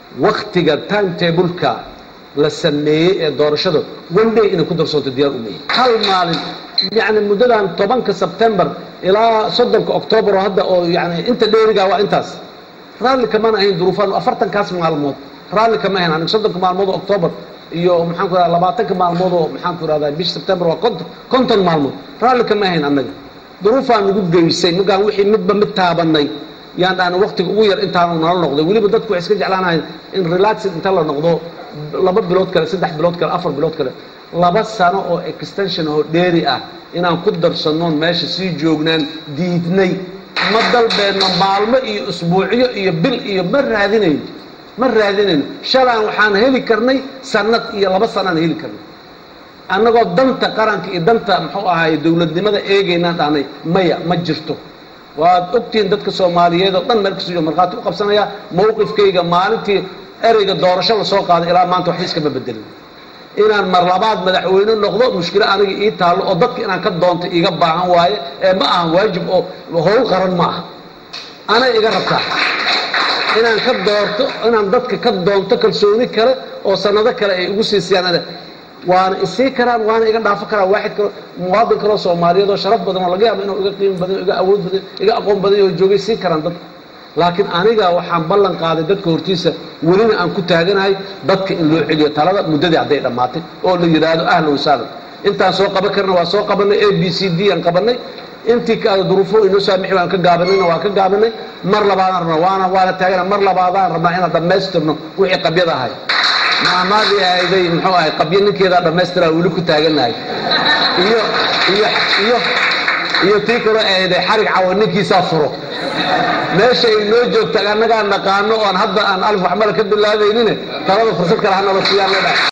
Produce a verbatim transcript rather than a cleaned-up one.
waqtiga timetable-ka la sameeyay ee doorashada one day inay ku darsoonto diyaar u leeyahay hal maalin يعني مدة طبعاً كسبتمبر إلى صدق أكتوبر وهذا أو يعني أنت ديرجع وأنتاس رالي كمان هين ظروفان أفرتن كاس مع الموت رالي كمان هين أنا صدق مع الموضوع أكتوبر يوم محنك على بعضك مع الموضوع محنك هذا بيش سبتمبر وكنت كنت مع الموت رالي كمان هين أنا ظروفان نقول جيسين نقول وحي مدة متابعني يعني أنا وقت قوير أنت على النهار نقضي ولي بدك كويس كده على أنا إن ريلاكس أنت الله نقضه لبض بلوت كلا سدح بلوت كلا أفر بلوت كلا laba sano oo extension oo dheeri ah inaan ku darsano meesha si joognaan diidnay ma dalbeena maalmo iyo usbuuciyo iyo bil iyo mar raadinayno mar raadinayno shalaan waxaan heli karnay sanad iyo laba sanad heli karnay annagoo danta qaranka iyo danta muxuu ahaay dawladnimada eegayna dhaanay maya ma jirto waad ogtiin dadka Soomaaliyeed oo dhan markii soo marxaad u qabsanaya mowqifkayga maalintii ereyga doorasho la soo qaaday ilaa maanta wax iska bedelay inaan mar labaad madaxweyne noqdo mushkil aniga ii taalo oo dadka inaan ka doonto iga baahan waaye ee ma aha waajib oo howl qaran ma aha ana iga rabtaa inaan ka doorto inaan dadka ka doonto kalsooni kale oo sanado kale ay ugu siisiyaan waan isii karaan waan iga dhaafo karaa waaxid kale muwaadin kale Soomaaliyeed oo sharaf badan oo laga yaabo inuu iga qiimo badan iga awood badan iga aqoon badan oo joogay sii karaan dad laakiin aniga waxaan ballan qaaday dadka hortiisa welina aan ku taaganahay dadka in loo celiyo talada muddadii haday dhamaatay oo la yiraahdo ahlan wa sahlan intaan soo qaban karna waa soo qabanay A B C D aan qabanay intii ka duruufo inoo saamixi waan ka gaabanayna waa ka gaabanay mar labaad aan rabnaa waana waana taagana mar labaad aan rabnaa inaan dhamaystirno wixii qabyada ahay maamaadii ayday muxuu ahay qabyo ninkeeda dhamaystira weli ku taaganahay iyo iyo iyo iyo tii kale ayday xarig caawinkiisa furo meesha ay noo joogta anaga naqaano oo hadda aan alif waxmal ka bilaabaynin talada fursad kale hana la siiyaan